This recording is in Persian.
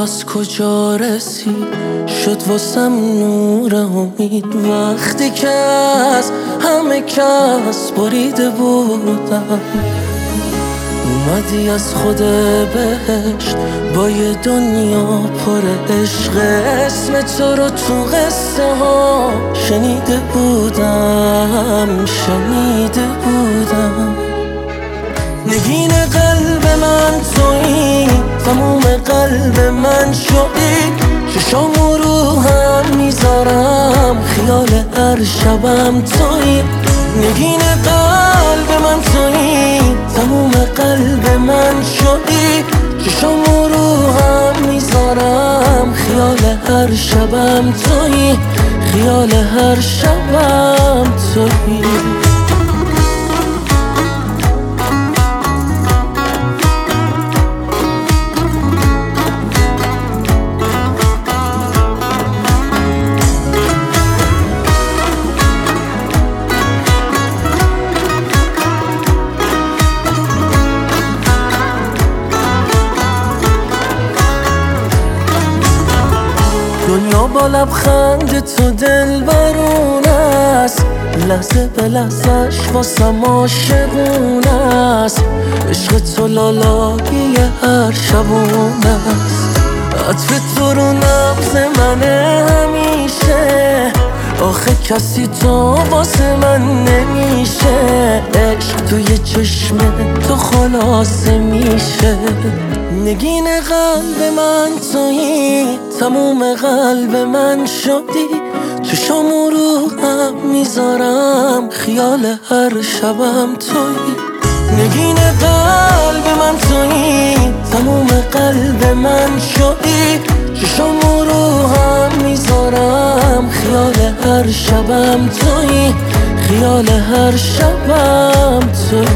از کجا رسید شد واسم نور امید. وقتی که از همه کس بریده بودم اومدی از خود بهشت با یه دنیا پر عشق. اسم تو رو تو قصه ها شنیده بودم نگین قلب من تویی، تموم قلب من شدی. چشامو رو هم میذارم خیال هر شبم تویی. نگین قلب من تویی، تموم قلب من شدی. چشامو رو هم میذارم خیال هر شبم تویی. خیال هر شبم تویی. دنیا با لبخند تو دلبرونه است، لحظه به لحظهش واسم عاشقونه است. عشق تو لالایی هر شبونه است، عطر تو رو نبض منه همیشه. آخه کسی تو واسه من نمیشه، عشق توی چشم تو خلاصه میشه. نگین قلب من تویی، تموم قلب من شدی. چشامو رو هم میذارم خیال هر شبم تویی. نگین قلب من تویی، تموم قلب من شدی. چشامو رو هم میذارم خیال هر شبم تویی. خیال هر شبم تویی.